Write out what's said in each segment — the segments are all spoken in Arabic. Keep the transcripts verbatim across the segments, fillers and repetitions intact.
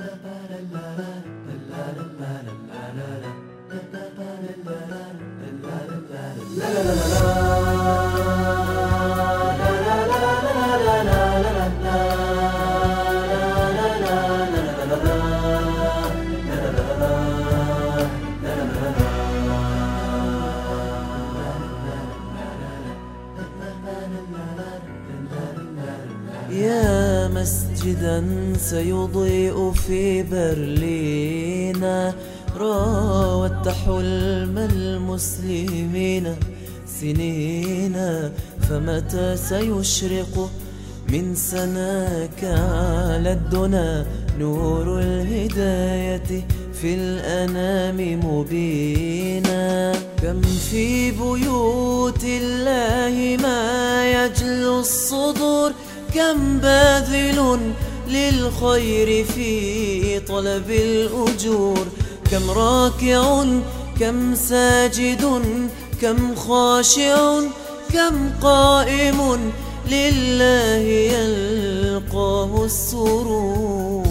يا مسجدا سيضيء في برلين، راودت حلم المسلمين سنين، فمتى سيشرق من سناك على الدنا نور الهداية في الأنام مبينا؟ كم في بيوت الله ما يجلو الصدور، كم باذل للخير في طلب الأجور، كم راكع كم ساجد كم خاشع كم قائم لله يلقاه السرور.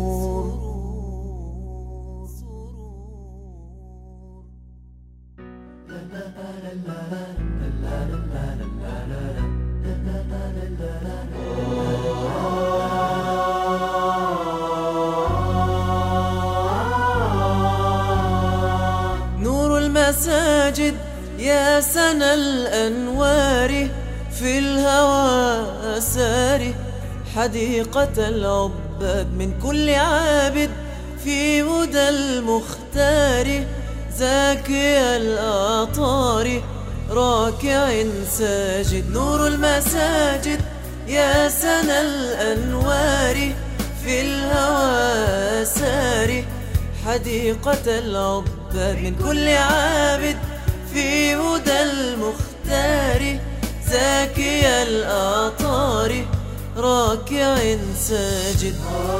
نور المساجد يا سنا الأنوار في الهوى ساري، حديقة العباد من كل عابد في هدى المختار، زاكي الأعطار راكع ساجد. نور المساجد يا سنا الأنوار في الهوى ساري، حديقة العباد من كل عابد في هدى المختار، زاكي الأعطار راكع ساجد.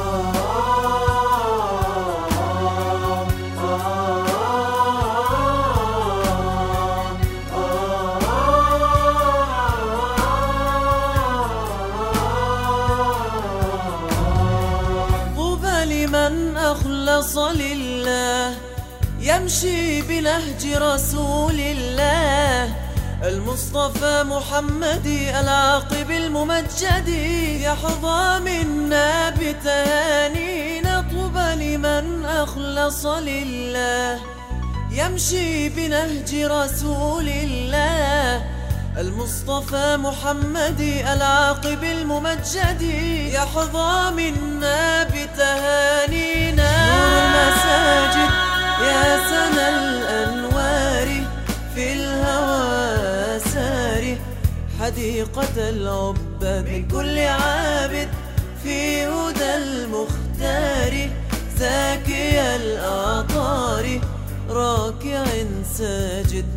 طوبى لمن أخلص لله، يمشي بنهج رسول الله المصطفى محمد العاقب الممجد، يحظى منا بتهانينا. طوبى لمن أخلص لله، يمشي بنهج رسول الله المصطفى محمد العاقب الممجد، يحظى منا بتهانينا. نور المساجد يا سنا الأنوار في الهوى ساري، حديقة العباد من كل عابد في هدى المختار، زاكي الأعطار راكع ساجد.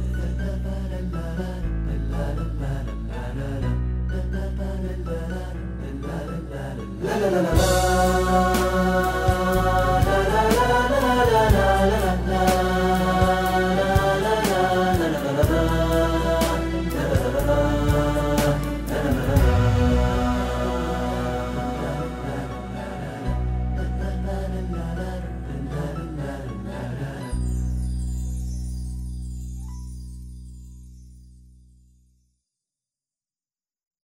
لا لا لا لا